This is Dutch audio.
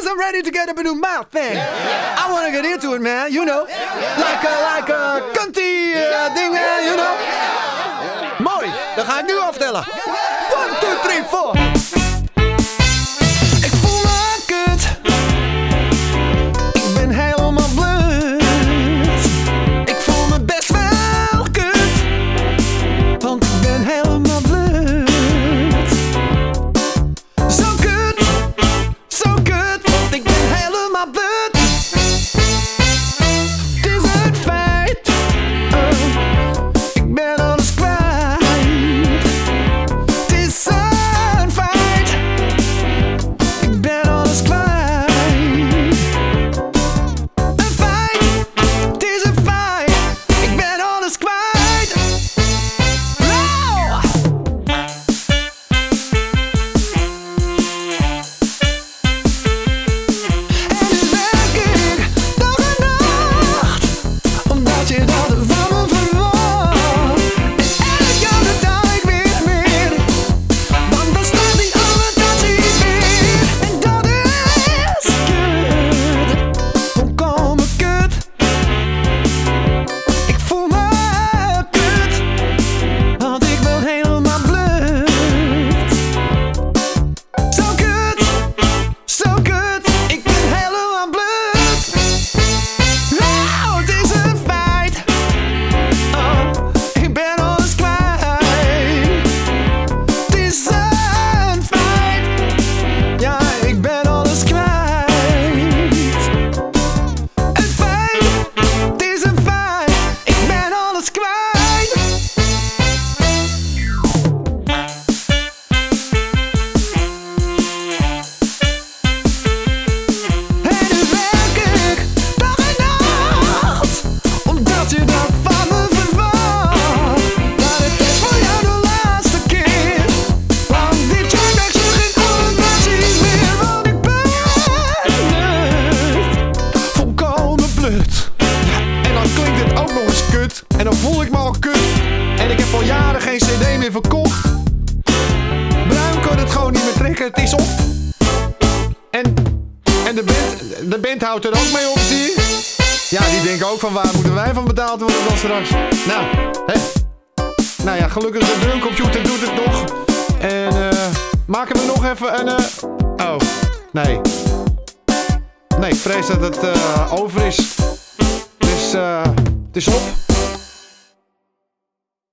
Cause I'm ready to get up and do my thing. I wanna get into it, man, you know. Like a country ding, you know. Mooi, dan ga ik nu aftellen. 1, 2, 3, 4. Ik voel me kut. Ik ben helemaal blut. Ik voel me best wel kut. Want ik ben helemaal blut. Zo kut. Zo kut. Want ik ben helemaal blut. Het is het feit. Ik ben alles kwijt. Het is een feit. Ik ben alles kwijt. Een feit. Het is een feit. Ik ben alles kwijt. Oh! En nu werk ik dag en nacht, omdat je dat van me verwacht. En elk jaar betaal ik weer meer, want dan staat die alimentatie weer. En dat is kut, volkomen kut. Ik voel me kut, want ik ben helemaal blut. Zo kut, zo kut, ik ben helemaal blut. Nou, het is een feit. Oh, ik ben alles kwijt. Het is een feit. Ja, ik ben alles kwijt. Een feit, het is een feit. Ik ben alles kwijt. En nu werk ik dag en nacht, omdat je dat van me verwacht. Maar het is voor jou de laatste keer, want dit jaar krijg je geen alimentatie meer. Want ik ben blut, volkomen blut. Ja, en dan klinkt dit ook nog eens kut. En dan voel ik me al kut. En ik heb al jaren geen cd meer verkocht. Bruin kan het gewoon niet meer trekken, het is op. En de band houdt er ook mee op, zie je? Ja, die denken ook van waar moeten wij van betaald worden dan straks? Nou, hè? Nou ja, gelukkig de drumcomputer doet het nog. En maken we nog even een... Oh, nee. Nee, ik vrees dat het over is. Dus het is op.